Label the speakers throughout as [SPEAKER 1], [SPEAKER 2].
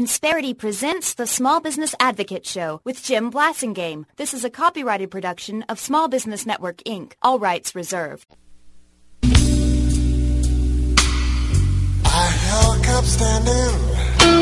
[SPEAKER 1] Insperity presents the Small Business Advocate Show with Jim Blasingame. This is a copyrighted production of Small Business Network, Inc. All rights reserved.
[SPEAKER 2] I held up standing.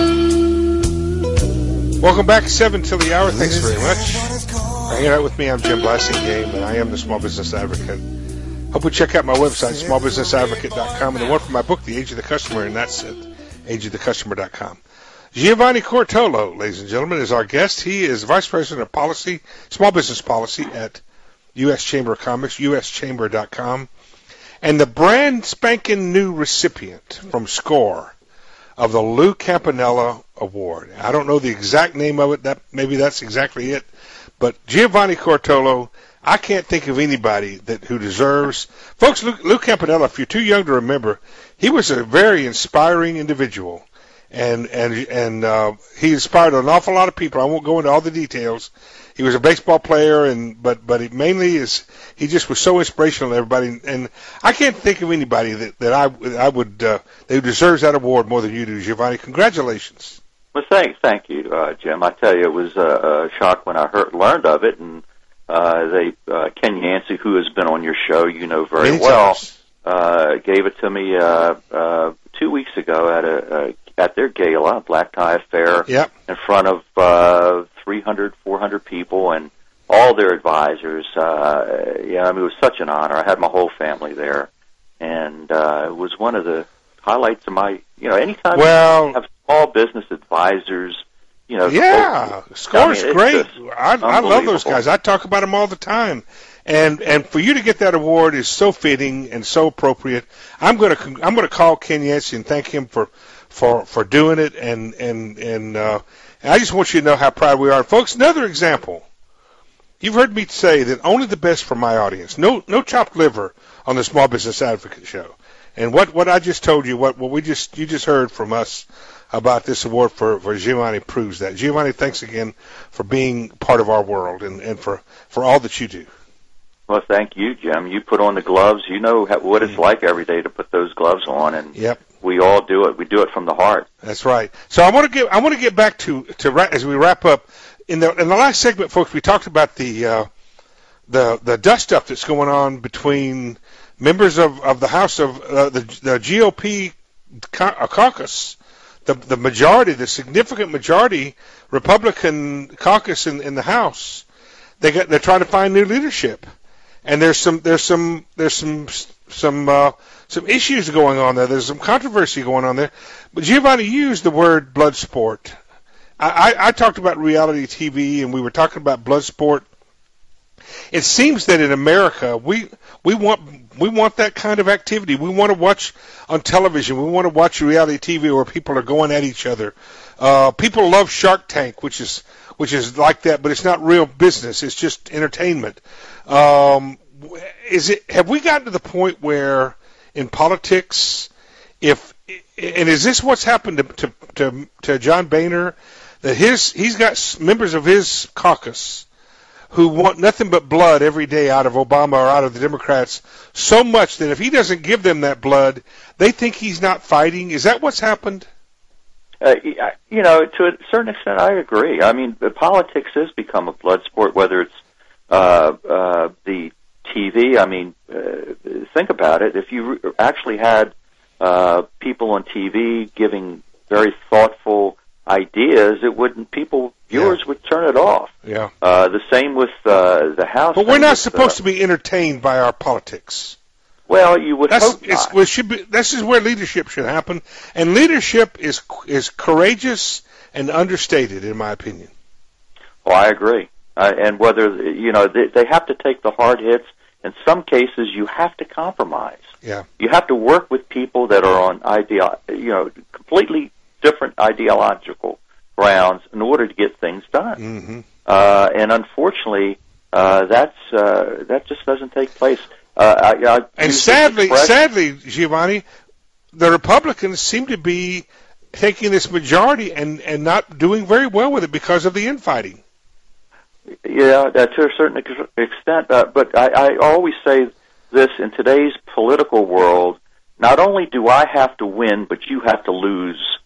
[SPEAKER 3] Welcome back, 7 till the hour. Thanks very much for hanging out with me. I'm Jim Blasingame, and I am the Small Business Advocate. Hope you check out my website, smallbusinessadvocate.com, and the one for my book, The Age of the Customer, and that's it, ageofthecustomer.com. Giovanni Cortolo, ladies and gentlemen, is our guest. He is Vice President of Policy, Small Business Policy at U.S. Chamber of Commerce, uschamber.com, and the brand spanking new recipient from SCORE of the Lou Campanella Award. I don't know the exact name of it. Maybe that's exactly it. But Giovanni Cortolo, I can't think of anybody who deserves. Folks, Lou Campanella, if you're too young to remember, he was a very inspiring individual. And he inspired an awful lot of people. I won't go into all the details. He was a baseball player, but it mainly he just was so inspirational to everybody. And I can't think of anybody that deserves that award more than you do, Giovanni. Congratulations.
[SPEAKER 4] Well, thank you, Jim. I tell you, it was a shock when I learned of it, and Ken Yancey, who has been on your show, you know very well, gave it to me 2 weeks ago at their gala, Black Tie Affair,
[SPEAKER 3] yep,
[SPEAKER 4] in front of 300, 400 people and all their advisors. It was such an honor. I had my whole family there, and it was one of the highlights of my, anytime you have small business advisors,
[SPEAKER 3] SCORE's great. I love those guys. I talk about them all the time. And for you to get that award is so fitting and so appropriate. I'm going to call Ken Yancey and thank him for doing it, and I just want you to know how proud we are. Folks, another example. You've heard me say that only the best for my audience. No chopped liver on the Small Business Advocate Show. And what I just told you, you just heard from us about this award for Giovanni proves that. Giovanni, thanks again for being part of our world and for all that you do.
[SPEAKER 4] Well, thank you, Jim. You put on the gloves. You know what it's like every day to put those gloves on, and
[SPEAKER 3] yep,
[SPEAKER 4] we all do it. We do it from the heart.
[SPEAKER 3] That's right. So I want to get back to as we wrap up in the last segment, folks. We talked about the dust up that's going on between members of the House of the GOP caucus, the majority, the significant majority Republican caucus in the House. They're trying to find new leadership. And there's some issues going on there. There's some controversy going on there. But Giovanni used the word blood sport. I talked about reality TV, and we were talking about blood sport. It seems that in America we want that kind of activity. We want to watch on television. We want to watch reality TV where people are going at each other. People love Shark Tank, which is like that, but it's not real business. It's just entertainment. Have we gotten to the point where in politics, is this what's happened to John Boehner, that he's got members of his caucus who want nothing but blood every day out of Obama or out of the Democrats, so much that if he doesn't give them that blood, they think he's not fighting? Is that what's happened?
[SPEAKER 4] To a certain extent, I agree. I mean, politics has become a blood sport, whether it's the TV. I mean, think about it. If you actually had people on TV giving very thoughtful ideas, viewers would turn it off.
[SPEAKER 3] Yeah.
[SPEAKER 4] The same with the House.
[SPEAKER 3] But we're not supposed to be entertained by our politics.
[SPEAKER 4] Well, you would hope not.
[SPEAKER 3] This is where leadership should happen, and leadership is courageous and understated, in my opinion.
[SPEAKER 4] Oh, I agree. And whether they have to take the hard hits. In some cases, you have to compromise.
[SPEAKER 3] Yeah. You
[SPEAKER 4] have to work with people that are on completely different ideological grounds in order to get things done.
[SPEAKER 3] Mm-hmm.
[SPEAKER 4] And unfortunately, that just doesn't take place.
[SPEAKER 3] And sadly, Giovanni, the Republicans seem to be taking this majority and not doing very well with it because of the infighting.
[SPEAKER 4] Yeah, to a certain extent. But I always say this, in today's political world, not only do I have to win, but you have to lose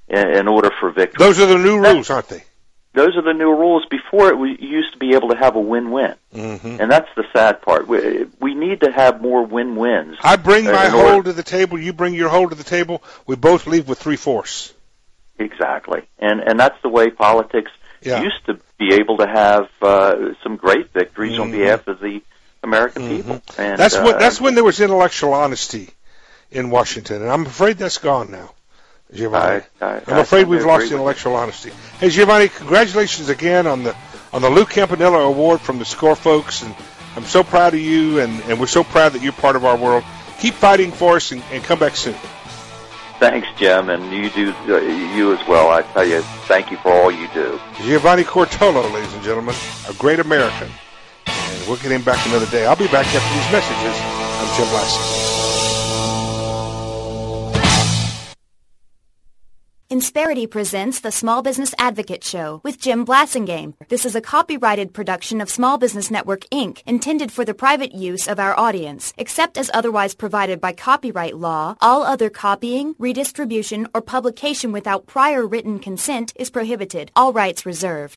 [SPEAKER 4] in order for victory.
[SPEAKER 3] Those are the new rules, aren't they?
[SPEAKER 4] Those are the new rules. Before, we used to be able to have a win-win, and that's the sad part. We need to have more win-wins.
[SPEAKER 3] I bring my hold to the table, you bring your hold to the table, we both leave with 3/4.
[SPEAKER 4] Exactly, and that's the way politics used to be able to have some great victories on behalf of the American people. And
[SPEAKER 3] that's when there was intellectual honesty in Washington, and I'm afraid that's gone now, Giovanni. I'm afraid we've lost the intellectual honesty. Hey, Giovanni, congratulations again on the Lou Campanella Award from the SCORE folks, and I'm so proud of you, and we're so proud that you're part of our world. Keep fighting for us, and come back soon.
[SPEAKER 4] Thanks, Jim, and you as well. I tell you, thank you for all you do.
[SPEAKER 3] Giovanni Cortolo, ladies and gentlemen, a great American, and we'll get him back another day. I'll be back after these messages. I'm Jim Blasingame.
[SPEAKER 1] Insperity presents the Small Business Advocate Show with Jim Blasingame. This is a copyrighted production of Small Business Network, Inc., intended for the private use of our audience. Except as otherwise provided by copyright law, all other copying, redistribution, or publication without prior written consent is prohibited. All rights reserved.